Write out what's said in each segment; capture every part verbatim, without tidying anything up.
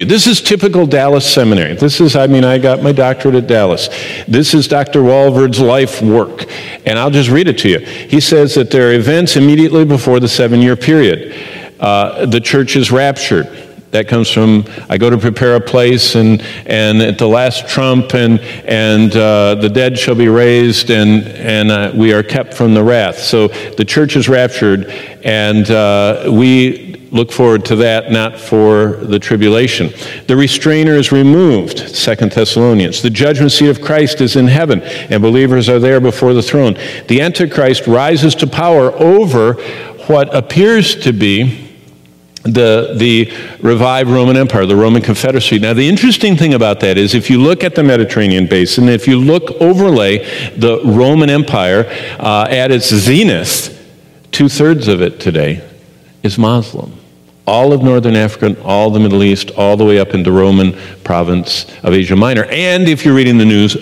This is typical Dallas Seminary. This is, I mean, I got my doctorate at Dallas. This is Doctor Walvoord's life work. And I'll just read it to you. He says that there are events immediately before the seven-year period. Uh, the church is raptured. That comes from, I go to prepare a place, and and at the last trump, and and uh, the dead shall be raised, and and uh, we are kept from the wrath. So the church is raptured, and uh, we look forward to that, not for the tribulation. The restrainer is removed, Second Thessalonians. The judgment seat of Christ is in heaven, and believers are there before the throne. The Antichrist rises to power over what appears to be the the revived Roman Empire, the Roman Confederacy. Now, the interesting thing about that is, if you look at the Mediterranean basin, if you look overlay the Roman Empire uh, at its zenith, two-thirds of it today is Muslim. All of northern Africa, all the Middle East, all the way up into Roman province of Asia Minor. And if you're reading the news,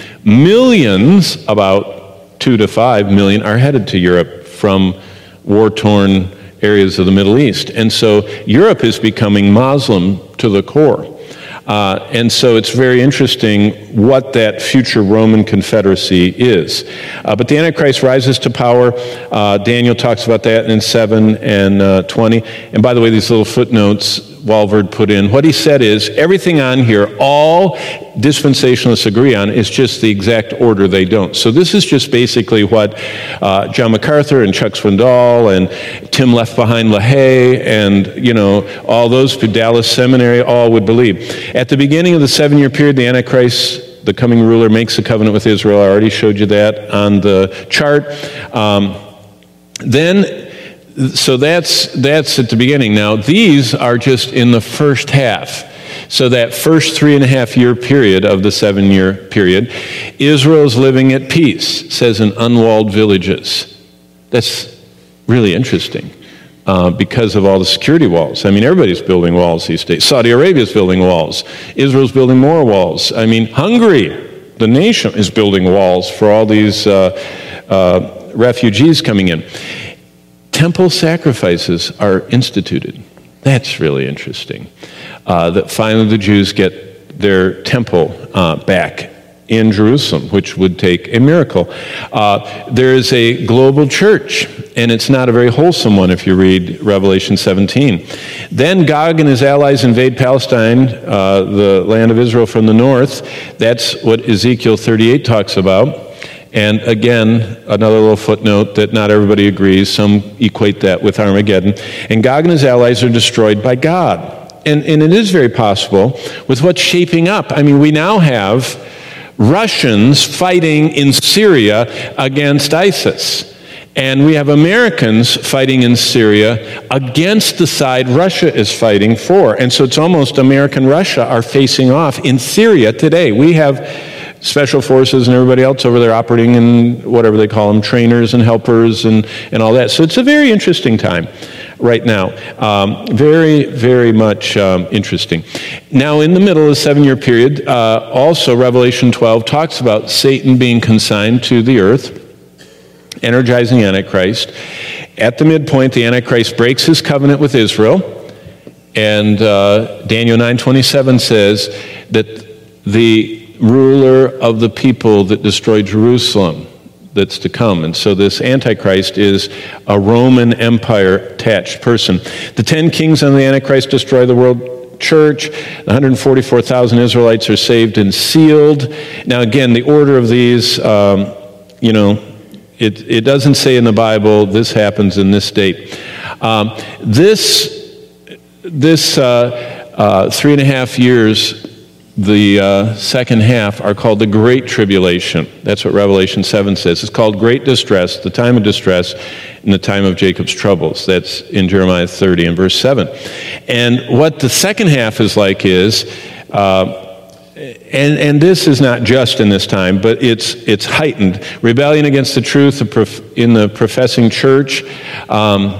millions, about two to five million, are headed to Europe from war-torn areas of the Middle East. And so Europe is becoming Muslim to the core. Uh, and so it's very interesting what that future Roman Confederacy is. Uh, but the Antichrist rises to power. Uh, Daniel talks about that in seven and uh, twenty. And by the way, these little footnotes Walvoord put in, what he said is, everything on here, all dispensationalists agree on, is just the exact order they don't. So this is just basically what uh, John MacArthur and Chuck Swindoll and Tim Left Behind LaHaye and, you know, all those, Dallas Seminary, all would believe. At the beginning of the seven-year period, the Antichrist, the coming ruler, makes a covenant with Israel. I already showed you that on the chart. Um, then... So that's that's at the beginning. Now, these are just in the first half. So that first three and a half year period of the seven-year period, Israel is living at peace, it says in unwalled villages. That's really interesting uh, because of all the security walls. I mean, everybody's building walls these days. Saudi Arabia's building walls. Israel's building more walls. I mean, Hungary, the nation, is building walls for all these uh, uh, refugees coming in. Temple sacrifices are instituted. That's really interesting. Uh, that finally the Jews get their temple uh, back in Jerusalem, which would take a miracle. Uh, there is a global church, and it's not a very wholesome one if you read Revelation seventeen. Then Gog and his allies invade Palestine, uh, the land of Israel from the north. That's what Ezekiel thirty-eight talks about. And again, another little footnote that not everybody agrees. Some equate that with Armageddon. And Gog and his allies are destroyed by God. And, and it is very possible with what's shaping up. I mean, we now have Russians fighting in Syria against ISIS. And we have Americans fighting in Syria against the side Russia is fighting for. And so it's almost America and Russia are facing off in Syria today. We have special forces and everybody else over there operating in whatever they call them, trainers and helpers and, and all that. So it's a very interesting time right now. Um, very, very much um, interesting. Now, in the middle of the seven-year period, uh, also Revelation twelve talks about Satan being consigned to the earth, energizing the Antichrist. At the midpoint, the Antichrist breaks his covenant with Israel, and uh, Daniel nine twenty-seven says that the ruler of the people that destroyed Jerusalem that's to come. And so this Antichrist is a Roman Empire attached person. The ten kings on the Antichrist destroy the world church. The one hundred forty-four thousand Israelites are saved and sealed. Now again, the order of these, um, you know, it, it doesn't say in the Bible this happens in this date. Um, this this uh, uh, three and a half years, the uh, second half, are called the Great Tribulation. That's what Revelation seven says. It's called Great Distress, the time of distress, in the time of Jacob's troubles. That's in Jeremiah thirty and verse seven. And what the second half is like is, uh, and, and this is not just in this time, but it's it's heightened. Rebellion against the truth in the professing church. Um,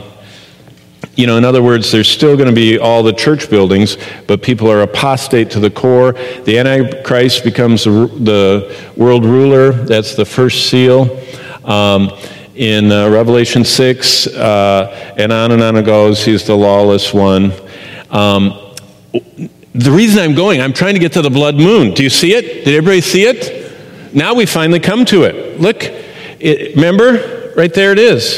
You know, in other words, there's still going to be all the church buildings, but people are apostate to the core. The Antichrist becomes the world ruler. That's the first seal. Um, in uh, Revelation six, uh, and on and on it goes, he's the lawless one. Um, The reason I'm going, I'm trying to get to the blood moon. Do you see it? Did everybody see it? Now we finally come to it. Look, it, remember? Right there it is.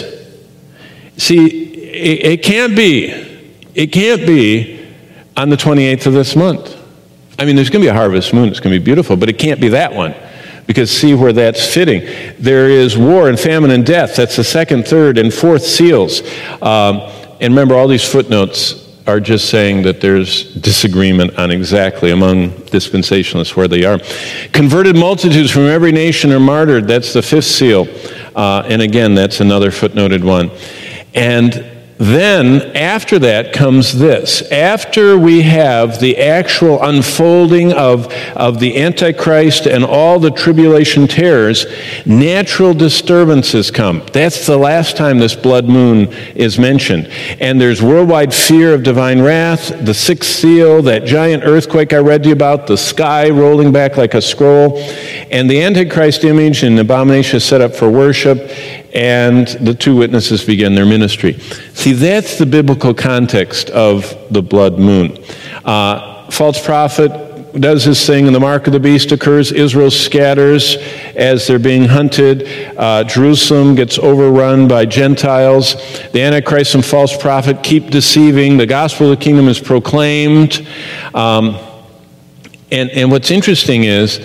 See, it, it can't be. It can't be on the twenty-eighth of this month. I mean, there's going to be a harvest moon. It's going to be beautiful, but it can't be that one. Because see where that's fitting. There is war and famine and death. That's the second, third, and fourth seals. Um, and remember, all these footnotes are just saying that there's disagreement on exactly among dispensationalists where they are. Converted multitudes from every nation are martyred. That's the fifth seal. Uh, and again, that's another footnoted one. And then, after that comes this. After we have the actual unfolding of, of the Antichrist and all the tribulation terrors, natural disturbances come. That's the last time this blood moon is mentioned. And there's worldwide fear of divine wrath, the sixth seal, that giant earthquake I read to you about, the sky rolling back like a scroll, and the Antichrist image and abomination is set up for worship, and the two witnesses begin their ministry. See, that's the biblical context of the blood moon. Uh, false prophet does his thing, and the mark of the beast occurs. Israel scatters as they're being hunted. Uh, Jerusalem gets overrun by Gentiles. The Antichrist and false prophet keep deceiving. The gospel of the kingdom is proclaimed. Um, and, and what's interesting is,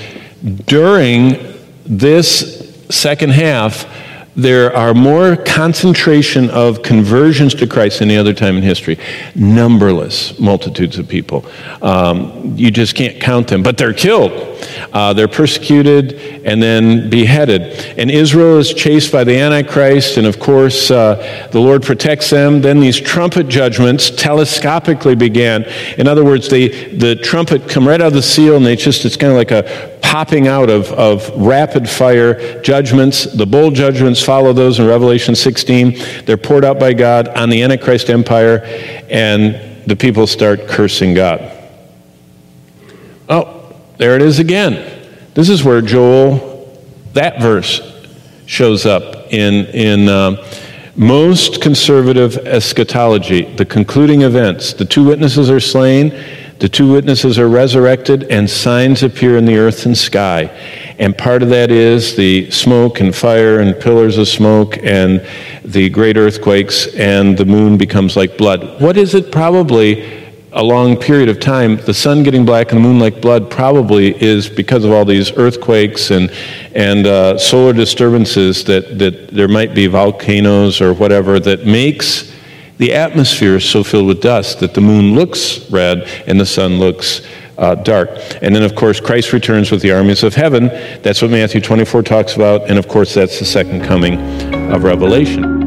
during this second half, there are more concentration of conversions to Christ than any other time in history. Numberless multitudes of people. Um, you just can't count them. But they're killed. Uh, they're persecuted and then beheaded. And Israel is chased by the Antichrist, and of course, uh, the Lord protects them. Then these trumpet judgments telescopically began. In other words, they, the trumpet come right out of the seal, and they just, it's kind of like a popping out of, of rapid fire judgments. The bowl judgments follow those in Revelation sixteen. They're poured out by God on the Antichrist empire, and the people start cursing God. Oh, there it is again. This is where Joel, that verse, shows up in, in uh, most conservative eschatology, the concluding events. The two witnesses are slain. The two witnesses are resurrected, and signs appear in the earth and sky. And part of that is the smoke and fire and pillars of smoke and the great earthquakes, and the moon becomes like blood. What is it? Probably a long period of time. The sun getting black and the moon like blood probably is because of all these earthquakes and and uh, solar disturbances, that, that there might be volcanoes or whatever that makes the atmosphere is so filled with dust that the moon looks red and the sun looks uh, dark. And then, of course, Christ returns with the armies of heaven. That's what Matthew twenty-four talks about. And, of course, that's the second coming of Revelation.